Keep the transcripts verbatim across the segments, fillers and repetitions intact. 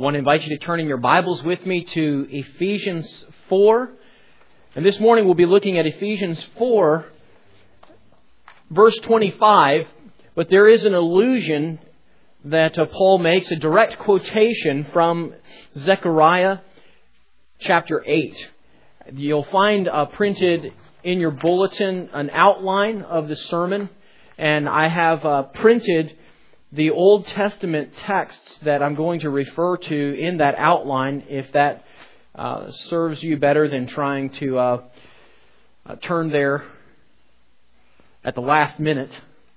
I want to invite you to turn in your Bibles with me to Ephesians four. And this morning we'll be looking at Ephesians four, verse twenty-five. But there is an allusion that uh, Paul makes, a direct quotation from Zechariah chapter eight. You'll find uh, printed in your bulletin an outline of the sermon. And I have uh, printed the Old Testament texts that I'm going to refer to in that outline, if that uh, serves you better than trying to uh, uh, turn there at the last minute.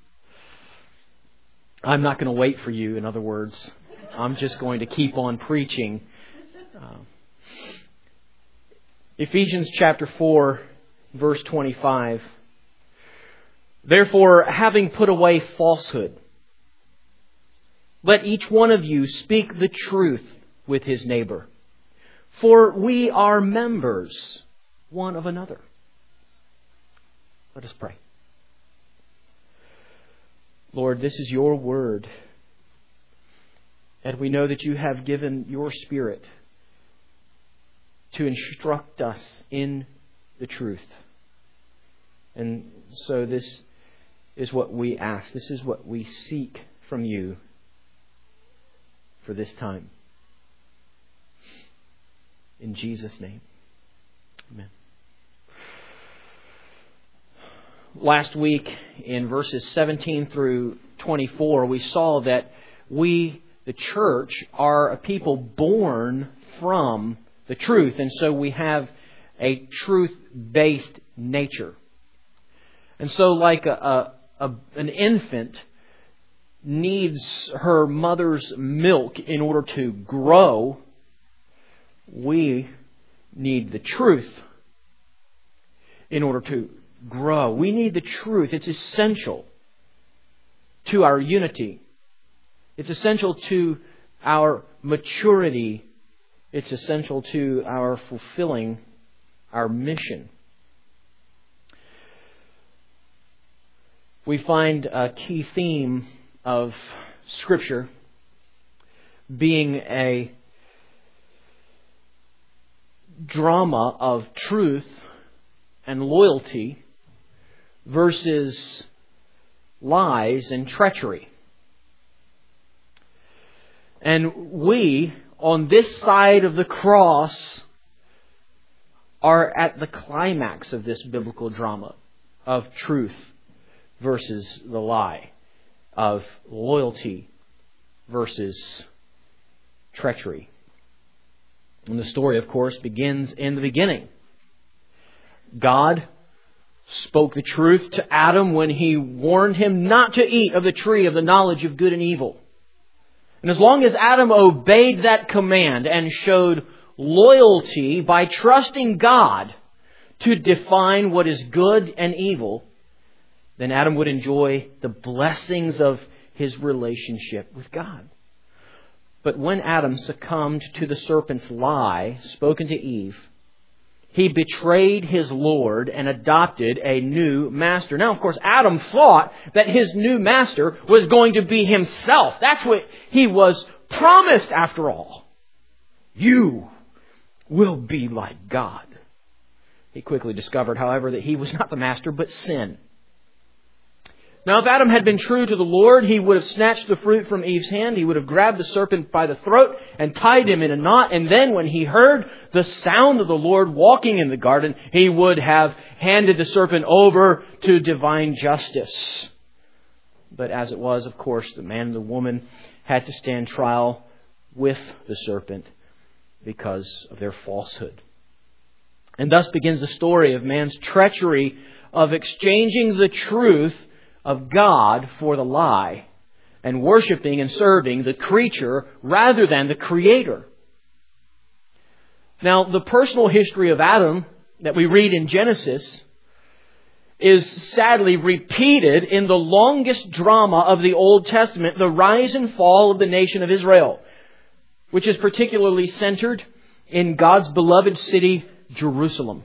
I'm not going to wait for you, in other words. I'm just going to keep on preaching. Uh, Ephesians chapter four, verse twenty-five. Therefore, having put away falsehood, let each one of you speak the truth with his neighbor, for we are members one of another. Let us pray. Lord, this is your word, and we know that you have given your Spirit to instruct us in the truth. And so this is what we ask. This is what we seek from you for this time. In Jesus' name. Amen. Last week, in verses seventeen through twenty-four, we saw that we, the church, are a people born from the truth. And so we have a truth-based nature. And so like a, a, a an infant needs her mother's milk in order to grow, we need the truth in order to grow. We need the truth. It's essential to our unity. It's essential to our maturity. It's essential to our fulfilling our mission. We find a key theme of Scripture being a drama of truth and loyalty versus lies and treachery. And we, on this side of the cross, are at the climax of this biblical drama of truth versus the lie, of loyalty versus treachery. And the story, of course, begins in the beginning. God spoke the truth to Adam when He warned him not to eat of the tree of the knowledge of good and evil. And as long as Adam obeyed that command and showed loyalty by trusting God to define what is good and evil, then Adam would enjoy the blessings of his relationship with God. But when Adam succumbed to the serpent's lie spoken to Eve, he betrayed his Lord and adopted a new master. Now, of course, Adam thought that his new master was going to be himself. That's what he was promised after all. You will be like God. He quickly discovered, however, that he was not the master, but sin. Now, if Adam had been true to the Lord, he would have snatched the fruit from Eve's hand. He would have grabbed the serpent by the throat and tied him in a knot. And then when he heard the sound of the Lord walking in the garden, he would have handed the serpent over to divine justice. But as it was, of course, the man and the woman had to stand trial with the serpent because of their falsehood. And thus begins the story of man's treachery of exchanging the truth of God for the lie, and worshiping and serving the creature rather than the Creator. Now, the personal history of Adam that we read in Genesis is sadly repeated in the longest drama of the Old Testament, the rise and fall of the nation of Israel, which is particularly centered in God's beloved city, Jerusalem.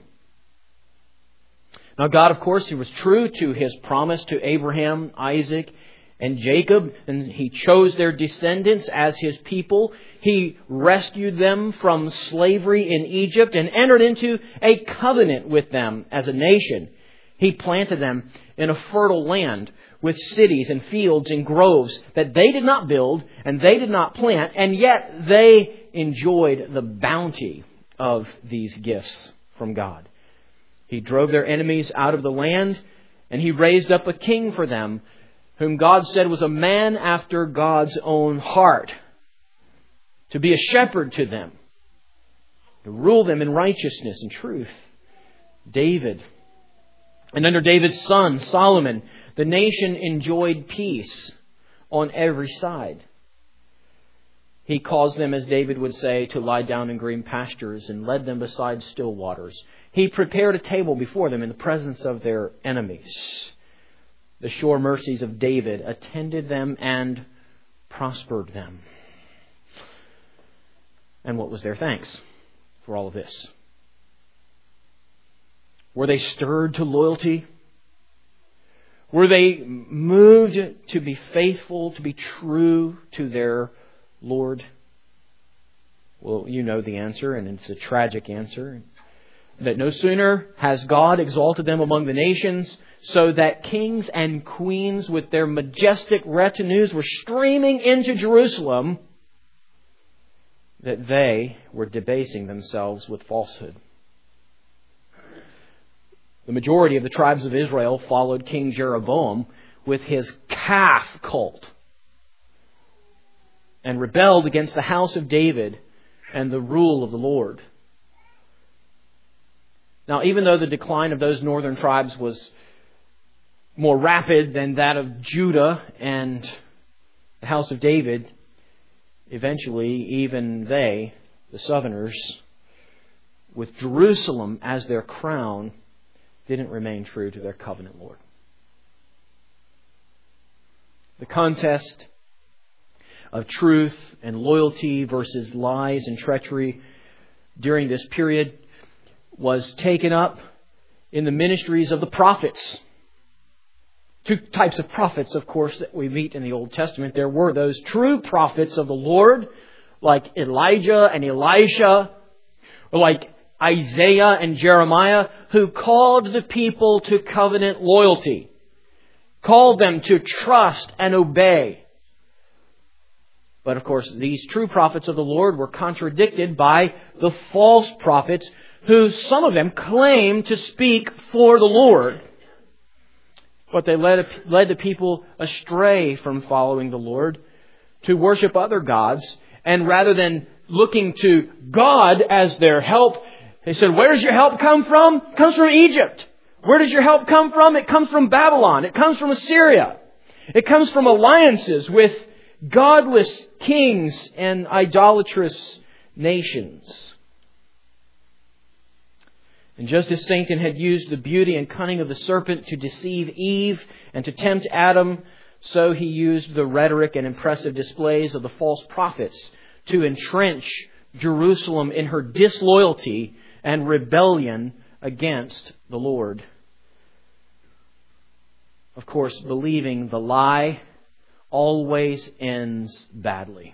Now, God, of course, He was true to His promise to Abraham, Isaac, and Jacob, and He chose their descendants as His people. He rescued them from slavery in Egypt and entered into a covenant with them as a nation. He planted them in a fertile land with cities and fields and groves that they did not build and they did not plant, and yet they enjoyed the bounty of these gifts from God. He drove their enemies out of the land, and He raised up a king for them, whom God said was a man after God's own heart, to be a shepherd to them, to rule them in righteousness and truth. David. And under David's son, Solomon, the nation enjoyed peace on every side. He caused them, as David would say, to lie down in green pastures and led them beside still waters. He prepared a table before them in the presence of their enemies. The sure mercies of David attended them and prospered them. And what was their thanks for all of this? Were they stirred to loyalty? Were they moved to be faithful, to be true to their Lord? Well, you know the answer, and it's a tragic answer. That no sooner has God exalted them among the nations, so that kings and queens with their majestic retinues were streaming into Jerusalem, that they were debasing themselves with falsehood. The majority of the tribes of Israel followed King Jeroboam with his calf cult and rebelled against the house of David and the rule of the Lord. Now, even though the decline of those northern tribes was more rapid than that of Judah and the house of David, eventually even they, the southerners, with Jerusalem as their crown, didn't remain true to their covenant Lord. The contest of truth and loyalty versus lies and treachery during this period was taken up in the ministries of the prophets. Two types of prophets, of course, that we meet in the Old Testament. There were those true prophets of the Lord, like Elijah and Elisha, or like Isaiah and Jeremiah, who called the people to covenant loyalty, called them to trust and obey. But of course, these true prophets of the Lord were contradicted by the false prophets, who some of them claimed to speak for the Lord. But they led, led the people astray from following the Lord to worship other gods. And rather than looking to God as their help, they said, where does your help come from? It comes from Egypt. Where does your help come from? It comes from Babylon. It comes from Assyria. It comes from alliances with godless kings and idolatrous nations. And just as Satan had used the beauty and cunning of the serpent to deceive Eve and to tempt Adam, so he used the rhetoric and impressive displays of the false prophets to entrench Jerusalem in her disloyalty and rebellion against the Lord. Of course, believing the lie always ends badly.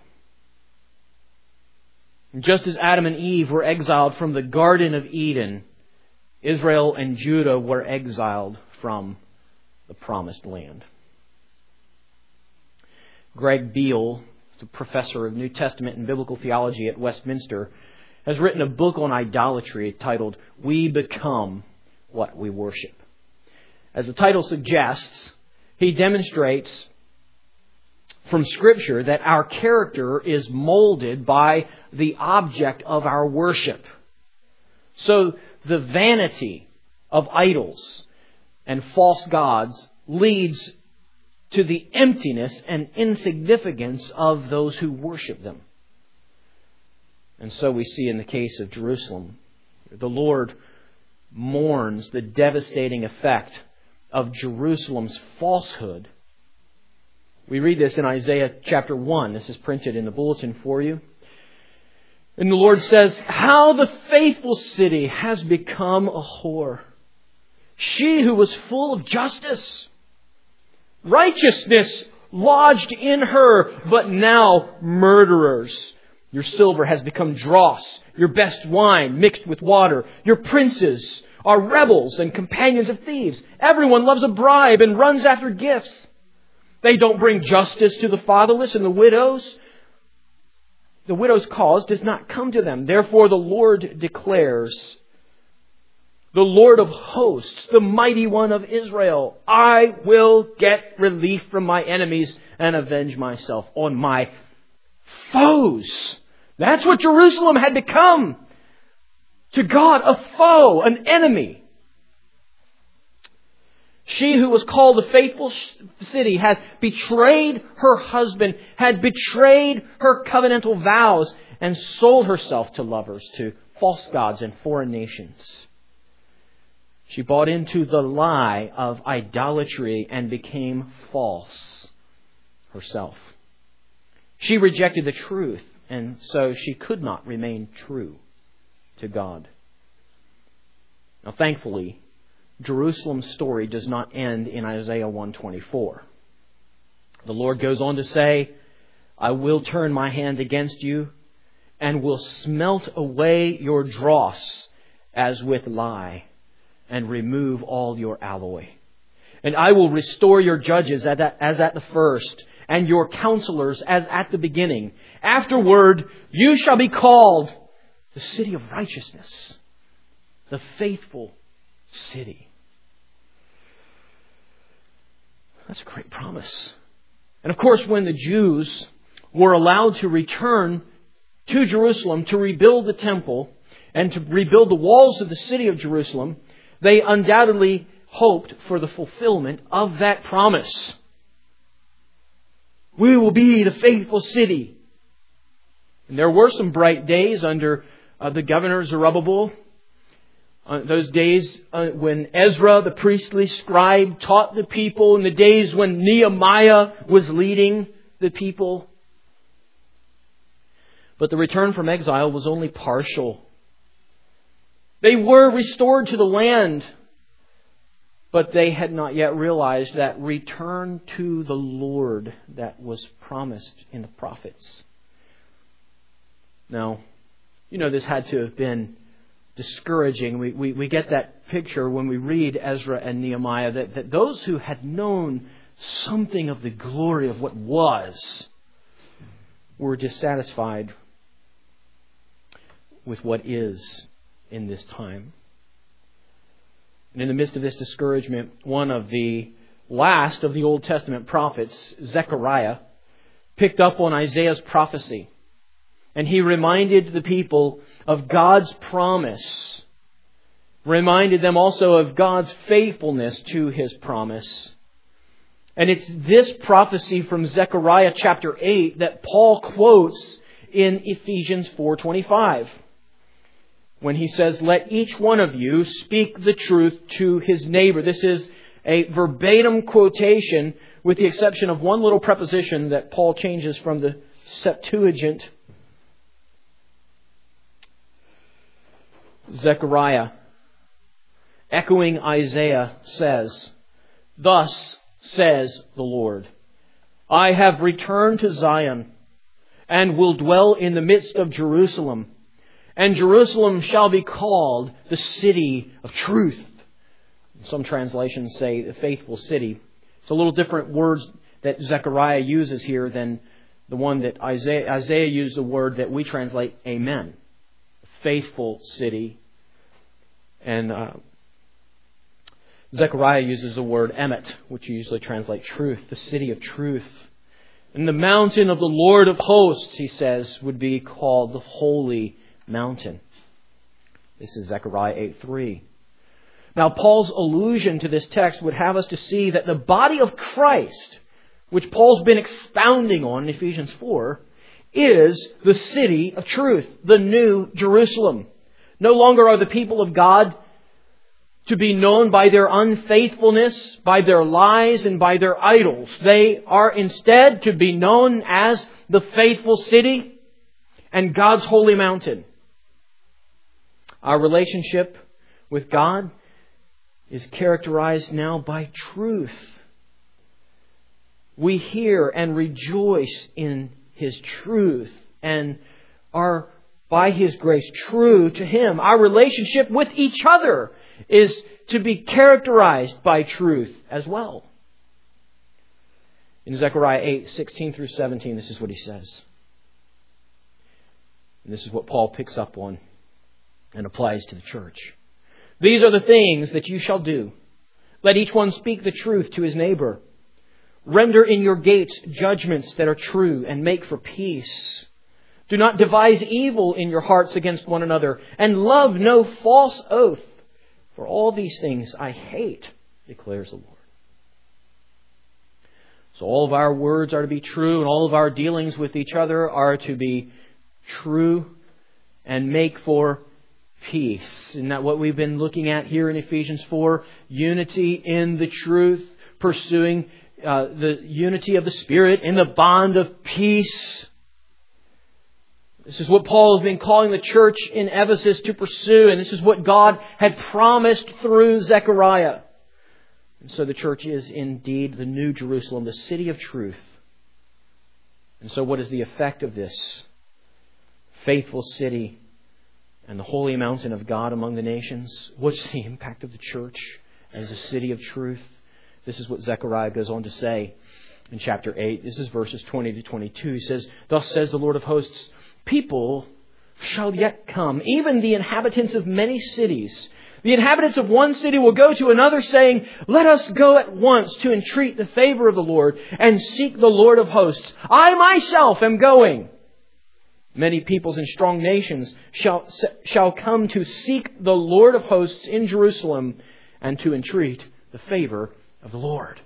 Just as Adam and Eve were exiled from the Garden of Eden, Israel and Judah were exiled from the Promised Land. Greg Beale, the professor of New Testament and Biblical Theology at Westminster, has written a book on idolatry titled, We Become What We Worship. As the title suggests, he demonstrates from Scripture that our character is molded by the object of our worship. So the vanity of idols and false gods leads to the emptiness and insignificance of those who worship them. And so we see in the case of Jerusalem, the Lord mourns the devastating effect of Jerusalem's falsehood. We read this in Isaiah chapter one. This is printed in the bulletin for you. And the Lord says, how the faithful city has become a whore. She who was full of justice, righteousness lodged in her, but now murderers. Your silver has become dross, your best wine mixed with water. Your princes are rebels and companions of thieves. Everyone loves a bribe and runs after gifts. They don't bring justice to the fatherless and the widows. The widow's cause does not come to them. Therefore the Lord declares, the Lord of hosts, the mighty one of Israel, I will get relief from my enemies and avenge myself on my foes. That's what Jerusalem had become. To God, a foe, an enemy. She who was called the faithful city had betrayed her husband, had betrayed her covenantal vows, and sold herself to lovers, to false gods and foreign nations. She bought into the lie of idolatry and became false herself. She rejected the truth, and so she could not remain true to God. Now, thankfully, Jerusalem's story does not end in Isaiah one twenty-four. The Lord goes on to say, I will turn my hand against you and will smelt away your dross as with lye and remove all your alloy. And I will restore your judges as at, as at the first and your counselors as at the beginning. Afterward, you shall be called the city of righteousness, the faithful city. That's a great promise. And of course, when the Jews were allowed to return to Jerusalem to rebuild the temple and to rebuild the walls of the city of Jerusalem, they undoubtedly hoped for the fulfillment of that promise. We will be the faithful city. And there were some bright days under uh, the governor Zerubbabel. Uh, those days uh, when Ezra, the priestly scribe, taught the people, and the days when Nehemiah was leading the people. But the return from exile was only partial. They were restored to the land, but they had not yet realized that return to the Lord that was promised in the prophets. Now, you know, this had to have been discouraging. We, we, we get that picture when we read Ezra and Nehemiah that, that those who had known something of the glory of what was were dissatisfied with what is in this time. And in the midst of this discouragement, one of the last of the Old Testament prophets, Zechariah, picked up on Isaiah's prophecy. And he reminded the people of God's promise. Reminded them also of God's faithfulness to His promise. And it's this prophecy from Zechariah chapter eight that Paul quotes in Ephesians four twenty-five. When he says, let each one of you speak the truth to his neighbor. This is a verbatim quotation with the exception of one little preposition that Paul changes from the Septuagint. Zechariah, echoing Isaiah, says, thus says the Lord, I have returned to Zion and will dwell in the midst of Jerusalem. And Jerusalem shall be called the city of truth. Some translations say the faithful city. It's a little different words that Zechariah uses here than the one that Isaiah, Isaiah used, the word that we translate amen. Faithful city. And uh, Zechariah uses the word emet, which you usually translate truth, the city of truth. And the mountain of the Lord of hosts, he says, would be called the holy mountain. This is Zechariah eight three. Now, Paul's allusion to this text would have us to see that the body of Christ, which Paul's been expounding on in Ephesians four, is the city of truth, the new Jerusalem. No longer are the people of God to be known by their unfaithfulness, by their lies, and by their idols. They are instead to be known as the faithful city and God's holy mountain. Our relationship with God is characterized now by truth. we hear and rejoice in His truth and are, by His grace, true to Him. Our relationship with each other is to be characterized by truth as well. In Zechariah eight, sixteen through seventeen, this is what he says. And this is what Paul picks up on and applies to the church. These are the things that you shall do. Let each one speak the truth to his neighbor. Render in your gates judgments that are true and make for peace. Do not devise evil in your hearts against one another, and love no false oath. For all these things I hate, declares the Lord. So all of our words are to be true, and all of our dealings with each other are to be true and make for peace. Isn't that what we've been looking at here in Ephesians four? Unity in the truth, pursuing uh, the unity of the Spirit in the bond of peace. This is what Paul has been calling the church in Ephesus to pursue, and this is what God had promised through Zechariah. And so the church is indeed the New Jerusalem, the city of truth. And so what is the effect of this faithful city and the holy mountain of God among the nations? What's the impact of the church as a city of truth? This is what Zechariah goes on to say in chapter eight. This is verses twenty to twenty-two. He says, "Thus says the Lord of hosts, people shall yet come, even the inhabitants of many cities. The inhabitants of one city will go to another, saying, let us go at once to entreat the favor of the Lord and seek the Lord of hosts. I myself am going. Many peoples and strong nations shall, shall come to seek the Lord of hosts in Jerusalem and to entreat the favor of the Lord."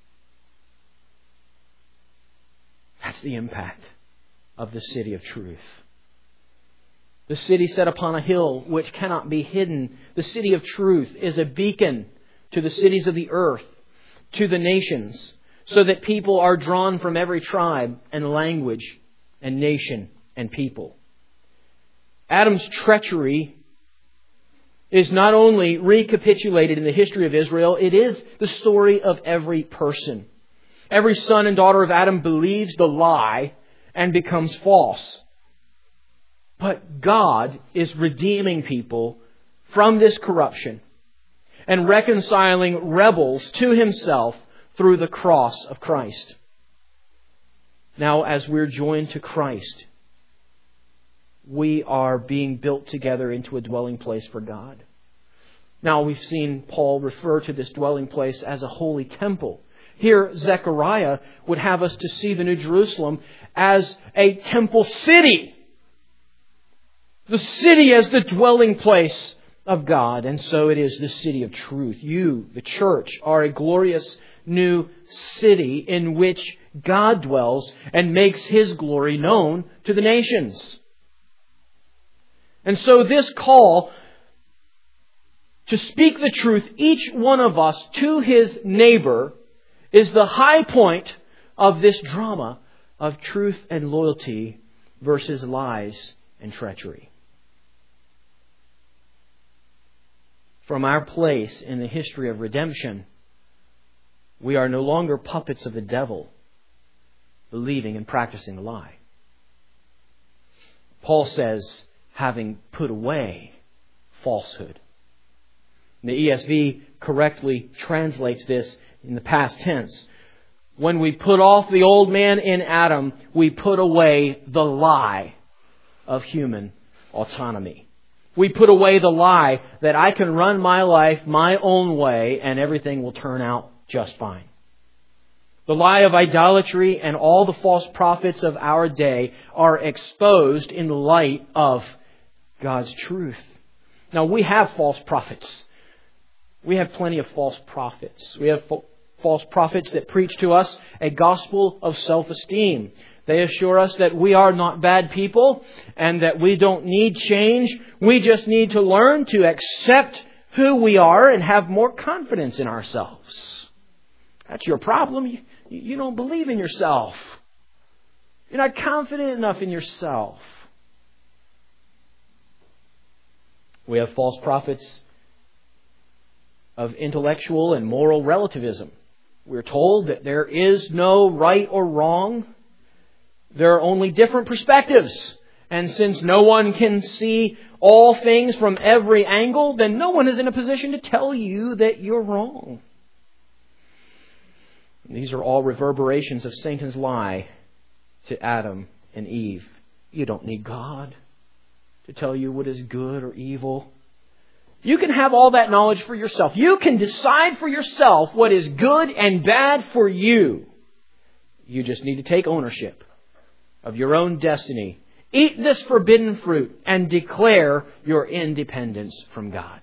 That's the impact of the city of truth. The city set upon a hill which cannot be hidden. The city of truth is a beacon to the cities of the earth, to the nations, so that people are drawn from every tribe and language and nation and people. Adam's treachery is not only recapitulated in the history of Israel, it is the story of every person. Every son and daughter of Adam believes the lie and becomes false. But God is redeeming people from this corruption and reconciling rebels to Himself through the cross of Christ. Now, as we're joined to Christ, we are being built together into a dwelling place for God. Now, we've seen Paul refer to this dwelling place as a holy temple. Here, Zechariah would have us to see the New Jerusalem as a temple city. The city as the dwelling place of God. And so it is the city of truth. You, the church, are a glorious new city in which God dwells and makes His glory known to the nations. And so this call to speak the truth, each one of us, to his neighbor, is the high point of this drama of truth and loyalty versus lies and treachery. From our place in the history of redemption, we are no longer puppets of the devil, believing and practicing the lie. Paul says, having put away falsehood. The E S V correctly translates this in the past tense. When we put off the old man in Adam, we put away the lie of human autonomy. We put away the lie that I can run my life my own way and everything will turn out just fine. The lie of idolatry and all the false prophets of our day are exposed in the light of God's truth. Now, we have false prophets. We have plenty of false prophets. We have false prophets that preach to us a gospel of self-esteem. They assure us that we are not bad people and that we don't need change. We just need to learn to accept who we are and have more confidence in ourselves. That's your problem. You, you don't believe in yourself. You're not confident enough in yourself. We have false prophets of intellectual and moral relativism. We're told that there is no right or wrong. There are only different perspectives. And since no one can see all things from every angle, then no one is in a position to tell you that you're wrong. These are all reverberations of Satan's lie to Adam and Eve. You don't need God to tell you what is good or evil. You can have all that knowledge for yourself. You can decide for yourself what is good and bad for you. You just need to take ownership of your own destiny. Eat this forbidden fruit and declare your independence from God.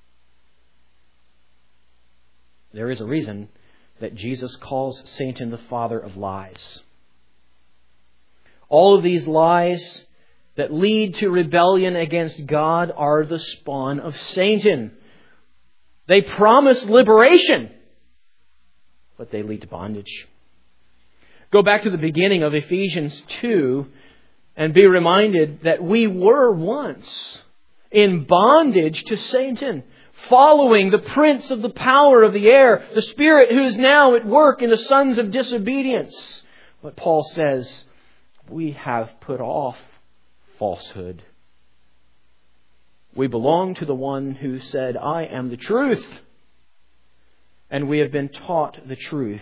There is a reason that Jesus calls Satan the father of lies. All of these lies that lead to rebellion against God are the spawn of Satan. They promise liberation, but they lead to bondage. Go back to the beginning of Ephesians two and be reminded that we were once in bondage to Satan, following the prince of the power of the air, the spirit who is now at work in the sons of disobedience. But Paul says, we have put off falsehood. We belong to the one who said, I am the truth. And we have been taught the truth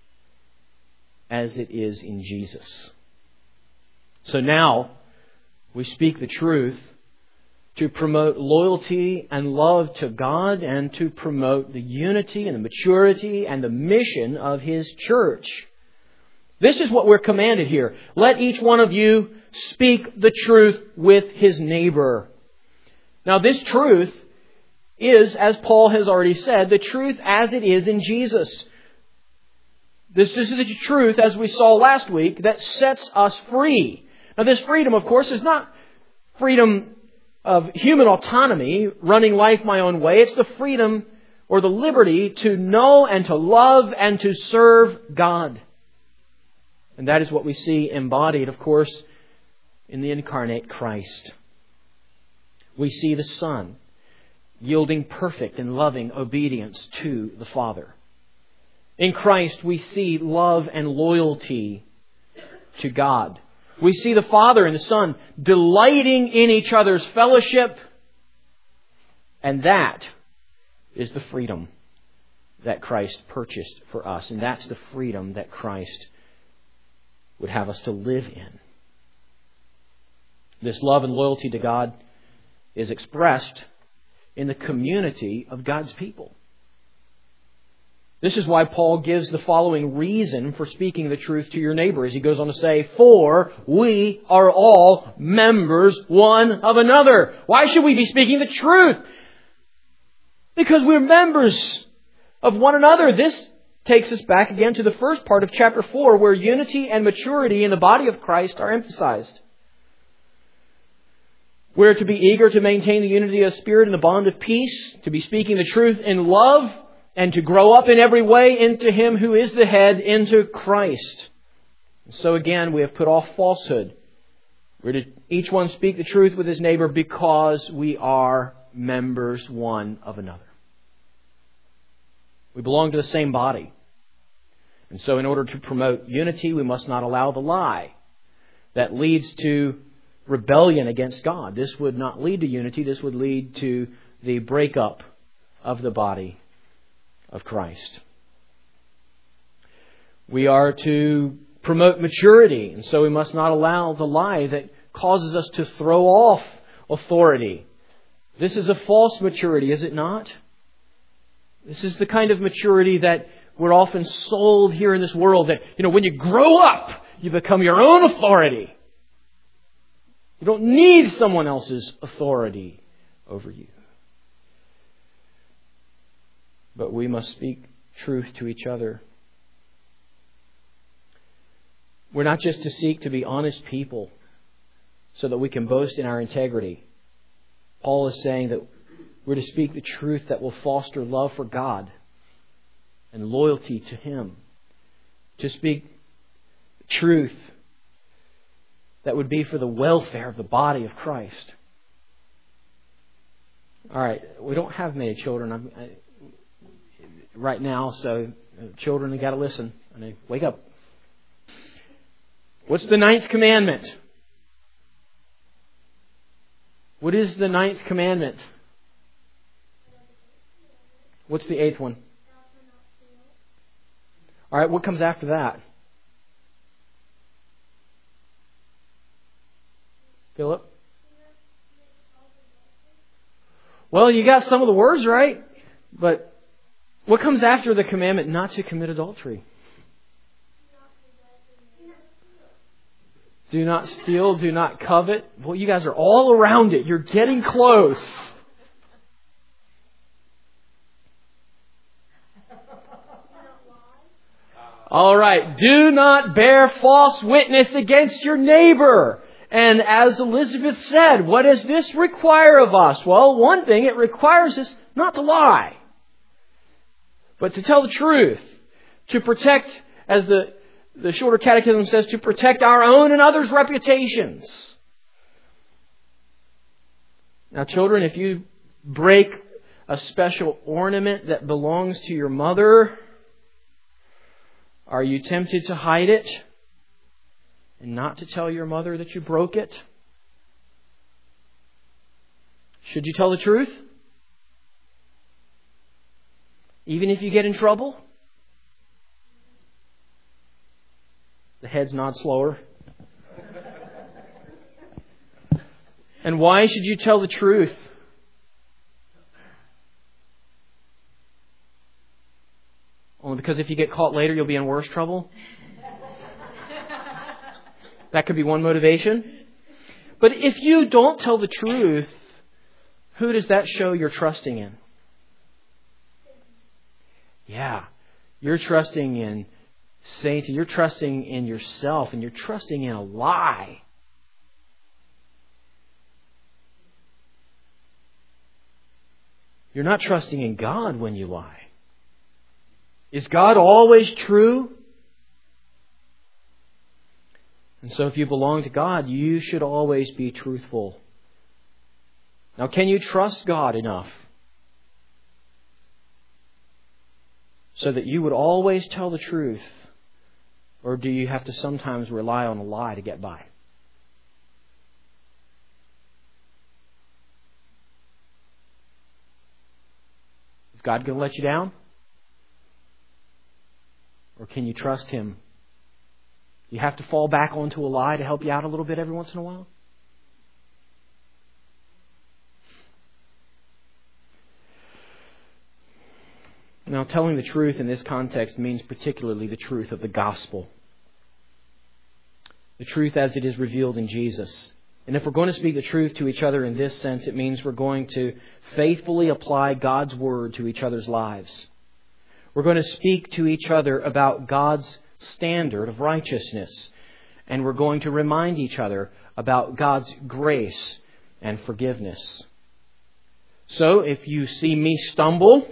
as it is in Jesus. So now we speak the truth to promote loyalty and love to God and to promote the unity and the maturity and the mission of His church. This is what we're commanded here. Let each one of you speak the truth with his neighbor. Now this truth is, as Paul has already said, the truth as it is in Jesus. This is the truth, as we saw last week, that sets us free. Now this freedom, of course, is not freedom of human autonomy, running life my own way. It's the freedom or the liberty to know and to love and to serve God. And that is what we see embodied, of course, in the incarnate Christ. We see the Son yielding perfect and loving obedience to the Father. In Christ, we see love and loyalty to God. We see the Father and the Son delighting in each other's fellowship. And that is the freedom that Christ purchased for us. And that's the freedom that Christ would have us to live in. This love and loyalty to God is expressed in the community of God's people. This is why Paul gives the following reason for speaking the truth to your neighbor, as he goes on to say, for we are all members one of another. Why should we be speaking the truth? Because we're members of one another. This takes us back again to the first part of chapter four, where unity and maturity in the body of Christ are emphasized. We're to be eager to maintain the unity of spirit and the bond of peace, to be speaking the truth in love, and to grow up in every way into Him who is the head, into Christ. So again, we have put off falsehood. We're to each one speak the truth with his neighbor because we are members one of another. We belong to the same body. And so in order to promote unity, we must not allow the lie that leads to rebellion against God. This would not lead to unity. This would lead to the breakup of the body of Christ. We are to promote maturity, and so we must not allow the lie that causes us to throw off authority. This is a false maturity, is it not? This is the kind of maturity that we're often sold here in this world, that, you know, when you grow up, you become your own authority. You don't need someone else's authority over you. But we must speak truth to each other. We're not just to seek to be honest people so that we can boast in our integrity. Paul is saying that we're to speak the truth that will foster love for God and loyalty to Him. To speak truth that would be for the welfare of the body of Christ. All right, we don't have many children I, right now, so Children, you got to listen. And they wake up. What's the ninth commandment? What is the ninth commandment? What's the eighth one? All right, what comes after that? Philip? Well, you got some of the words right, but what comes after the commandment not to commit adultery? Do not steal, do not covet. Well, you guys are all around it. You're getting close. All right. Do not bear false witness against your neighbor. And as Elizabeth said, what does this require of us? Well, one thing, it requires us not to lie, but to tell the truth, to protect, as the, the Shorter Catechism says, to protect our own and others' reputations. Now, children, if you break a special ornament that belongs to your mother, are you tempted to hide it and not to tell your mother that you broke it? Should you tell the truth? Even if you get in trouble? The heads nod slower. And why should you tell the truth? Only because if you get caught later, you'll be in worse trouble? That could be one motivation. But if you don't tell the truth, who does that show you're trusting in? Yeah, you're trusting in Satan. You're trusting in yourself, and you're trusting in a lie. You're not trusting in God when you lie. Is God always true? And so if you belong to God, you should always be truthful. Now, can you trust God enough so that you would always tell the truth? Or do you have to sometimes rely on a lie to get by? Is God going to let you down? Or can you trust Him? You have to fall back onto a lie to help you out a little bit every once in a while? Now, telling the truth in this context means particularly the truth of the gospel. The truth as it is revealed in Jesus. And if we're going to speak the truth to each other in this sense, it means we're going to faithfully apply God's word to each other's lives. We're going to speak to each other about God's standard of righteousness. And we're going to remind each other about God's grace and forgiveness. So, if you see me stumble,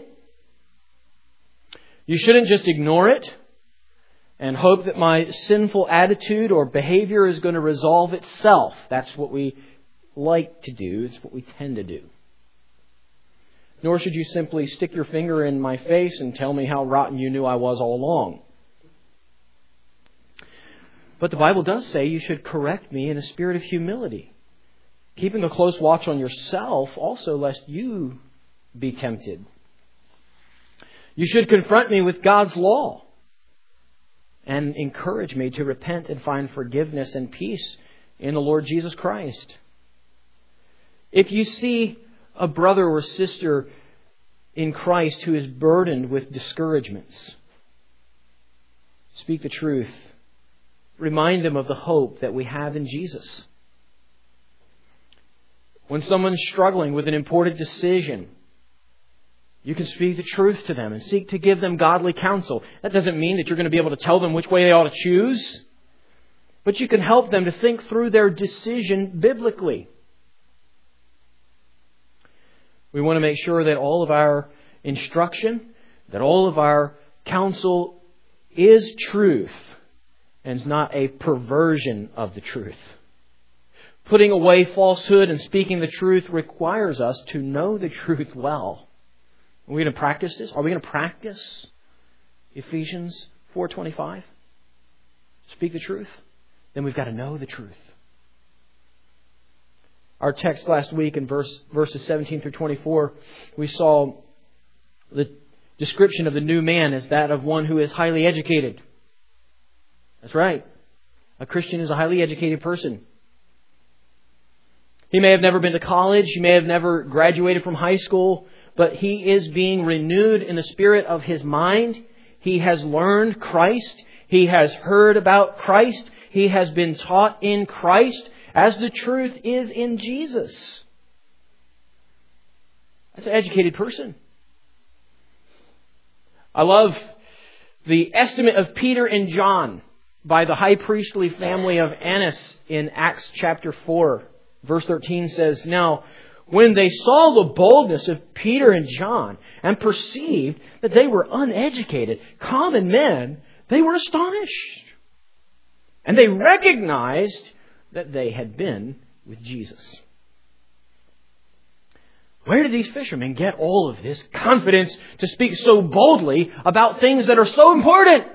you shouldn't just ignore it and hope that my sinful attitude or behavior is going to resolve itself. That's what we like to do. It's what we tend to do. Nor should you simply stick your finger in my face and tell me how rotten you knew I was all along. But the Bible does say you should correct me in a spirit of humility, keeping a close watch on yourself also, lest you be tempted. You should confront me with God's law and encourage me to repent and find forgiveness and peace in the Lord Jesus Christ. If you see a brother or sister in Christ who is burdened with discouragements, speak the truth. Remind them of the hope that we have in Jesus. When someone's struggling with an important decision, you can speak the truth to them and seek to give them godly counsel. That doesn't mean that you're going to be able to tell them which way they ought to choose, but you can help them to think through their decision biblically. We want to make sure that all of our instruction, that all of our counsel is truth and is not a perversion of the truth. Putting away falsehood and speaking the truth requires us to know the truth well. Are we going to practice this? Are we going to practice Ephesians four twenty-five. Speak the truth. Then we've got to know the truth. Our text last week in verse, verses seventeen through twenty-four, we saw the description of the new man as that of one who is highly educated. That's right. A Christian is a highly educated person. He may have never been to college. He may have never graduated from high school. But he is being renewed in the spirit of his mind. He has learned Christ. He has heard about Christ. He has been taught in Christ as the truth is in Jesus. That's an educated person. I love the estimate of Peter and John by the high priestly family of Annas in Acts chapter four. Verse thirteen says, "Now, when they saw the boldness of Peter and John and perceived that they were uneducated, common men, they were astonished. And they recognized that they had been with Jesus." Where did these fishermen get all of this confidence to speak so boldly about things that are so important?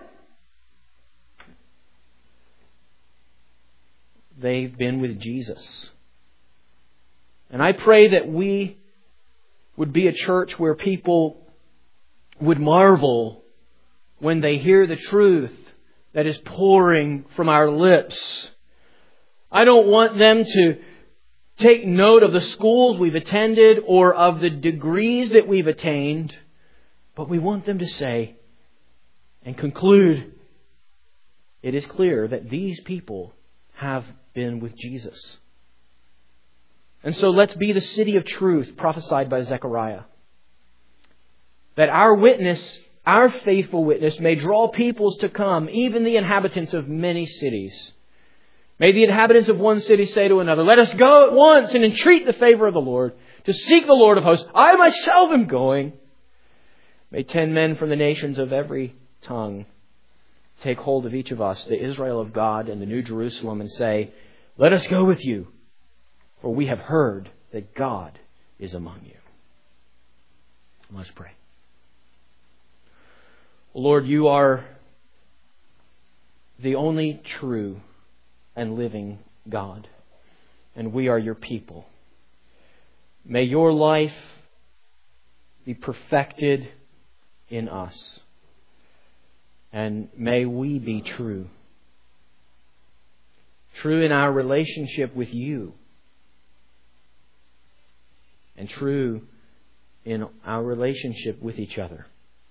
They've been with Jesus. And I pray that we would be a church where people would marvel when they hear the truth that is pouring from our lips. I don't want them to take note of the schools we've attended or of the degrees that we've attained, but we want them to say and conclude, it is clear that these people have been with Jesus. And so let's be the city of truth prophesied by Zechariah. That our witness, our faithful witness, may draw peoples to come, even the inhabitants of many cities. May the inhabitants of one city say to another, "Let us go at once and entreat the favor of the Lord, to seek the Lord of hosts. I myself am going." May ten men from the nations of every tongue take hold of each of us, the Israel of God and the New Jerusalem, and say, "Let us go with you, for we have heard that God is among you." Let's pray. Lord, you are the only true and living God, and we are your people. May your life be perfected in us, and may we be true. True in our relationship with you, and true in our relationship with each other.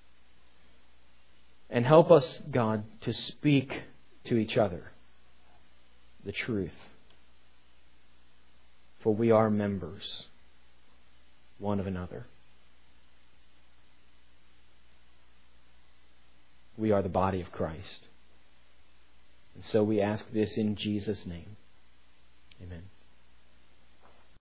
And help us, God, to speak to each other the truth. For we are members one of another. We are the body of Christ. And so we ask this in Jesus' name. Amen.